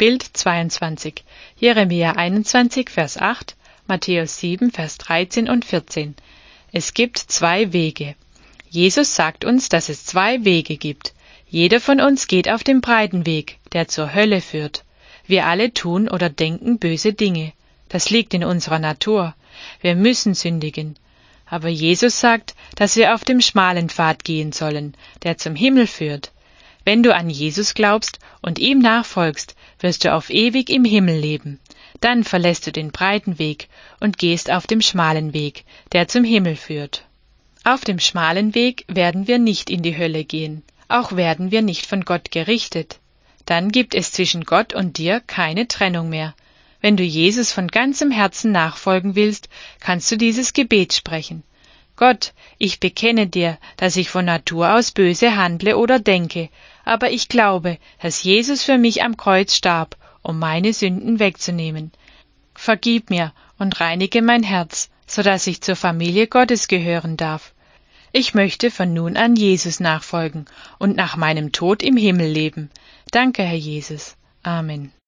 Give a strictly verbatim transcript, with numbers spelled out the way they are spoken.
Bild zweiundzwanzig, Jeremia einundzwanzig, Vers acht, Matthäus sieben, Vers dreizehn und vierzehn. Es gibt zwei Wege. Jesus sagt uns, dass es zwei Wege gibt. Jeder von uns geht auf dem breiten Weg, der zur Hölle führt. Wir alle tun oder denken böse Dinge. Das liegt in unserer Natur. Wir müssen sündigen. Aber Jesus sagt, dass wir auf dem schmalen Pfad gehen sollen, der zum Himmel führt. Wenn du an Jesus glaubst und ihm nachfolgst, wirst du auf ewig im Himmel leben. Dann verlässt du den breiten Weg und gehst auf dem schmalen Weg, der zum Himmel führt. Auf dem schmalen Weg werden wir nicht in die Hölle gehen, auch werden wir nicht von Gott gerichtet. Dann gibt es zwischen Gott und dir keine Trennung mehr. Wenn du Jesus von ganzem Herzen nachfolgen willst, kannst du dieses Gebet sprechen. Gott, ich bekenne dir, dass ich von Natur aus böse handle oder denke, aber ich glaube, dass Jesus für mich am Kreuz starb, um meine Sünden wegzunehmen. Vergib mir und reinige mein Herz, so dass ich zur Familie Gottes gehören darf. Ich möchte von nun an Jesus nachfolgen und nach meinem Tod im Himmel leben. Danke, Herr Jesus. Amen.